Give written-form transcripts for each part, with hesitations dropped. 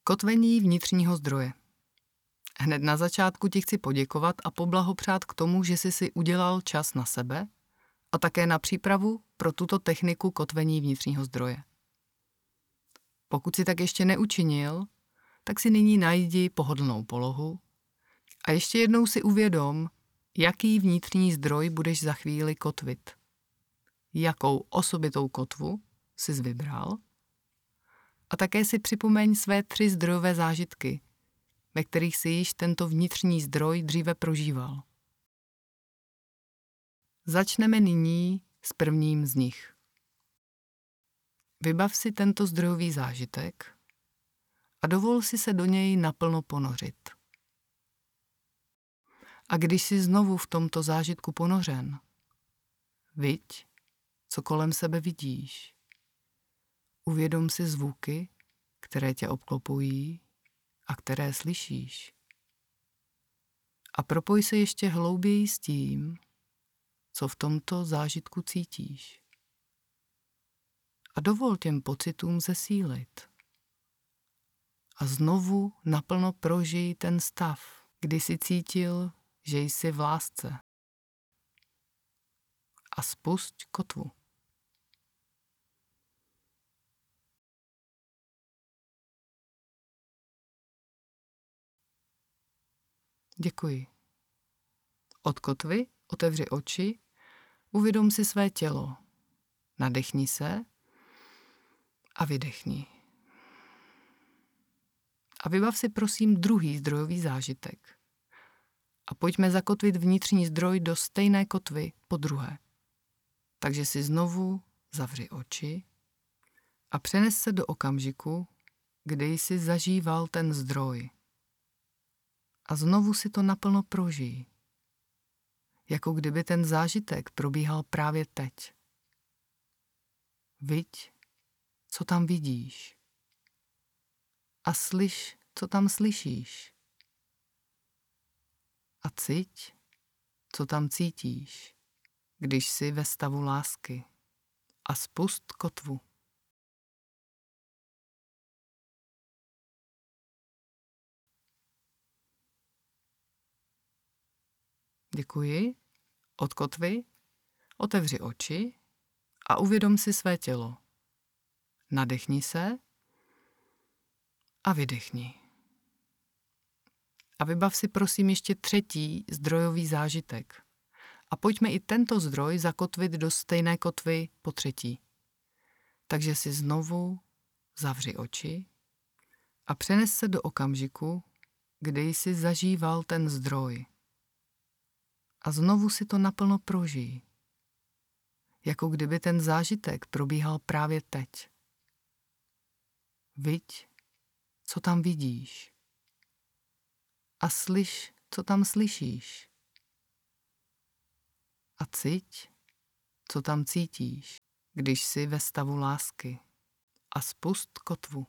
Kotvení vnitřního zdroje. Hned na začátku ti chci poděkovat a poblahopřát k tomu, že jsi si udělal čas na sebe a také na přípravu pro tuto techniku kotvení vnitřního zdroje. Pokud si tak ještě neučinil, tak si nyní najdi pohodlnou polohu a ještě jednou si uvědom, jaký vnitřní zdroj budeš za chvíli kotvit. Jakou osobitou kotvu jsi vybral a také si připomeň své 3 zdrojové zážitky, ve kterých si již tento vnitřní zdroj dříve prožíval. Začneme nyní s prvním z nich. Vybav si tento zdrojový zážitek a dovol si se do něj naplno ponořit. A když jsi znovu v tomto zážitku ponořen, viď, co kolem sebe vidíš. Uvědom si zvuky, které tě obklopují a které slyšíš. A propoj se ještě hlouběji s tím, co v tomto zážitku cítíš. A dovol těm pocitům zesílit. A znovu naplno prožij ten stav, kdy jsi cítil, že jsi v lásce. A spusť kotvu. Děkuji. Od kotvy otevři oči, uvědom si své tělo. Nadechni se a vydechni. A vybav si prosím druhý zdrojový zážitek. A pojďme zakotvit vnitřní zdroj do stejné kotvy podruhé. Takže si znovu zavři oči a přenes se do okamžiku, kdy jsi zažíval ten zdroj. A znovu si to naplno prožij. Jako kdyby ten zážitek probíhal právě teď. Viď, co tam vidíš. A slyš, co tam slyšíš. A ciť, co tam cítíš, když jsi ve stavu lásky. A spust kotvu. Děkuji. Od kotvy otevři oči a uvědom si své tělo. Nadechni se a vydechni. A vybav si prosím ještě třetí zdrojový zážitek. A pojďme i tento zdroj zakotvit do stejné kotvy po třetí. Takže si znovu zavři oči a přenes se do okamžiku, kdy jsi zažíval ten zdroj. A znovu si to naplno prožij. Jako kdyby ten zážitek probíhal právě teď. Viď, co tam vidíš. A slyš, co tam slyšíš. A ciť, co tam cítíš, když jsi ve stavu lásky. A spust kotvu.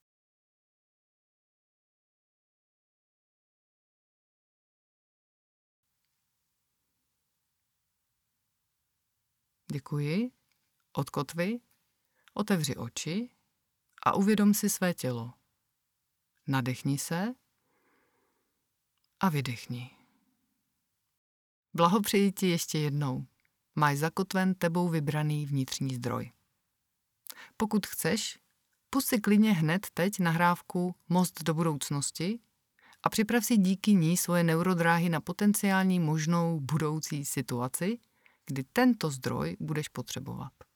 Děkuji. Od kotvy otevři oči a uvědom si své tělo. Nadechni se a vydechni. Blahopřeji ti ještě jednou. Máš zakotven tebou vybraný vnitřní zdroj. Pokud chceš, pust si klidně hned teď nahrávku Most do budoucnosti a připrav si díky ní svoje neurodráhy na potenciální možnou budoucí situaci, kdy tento zdroj budeš potřebovat.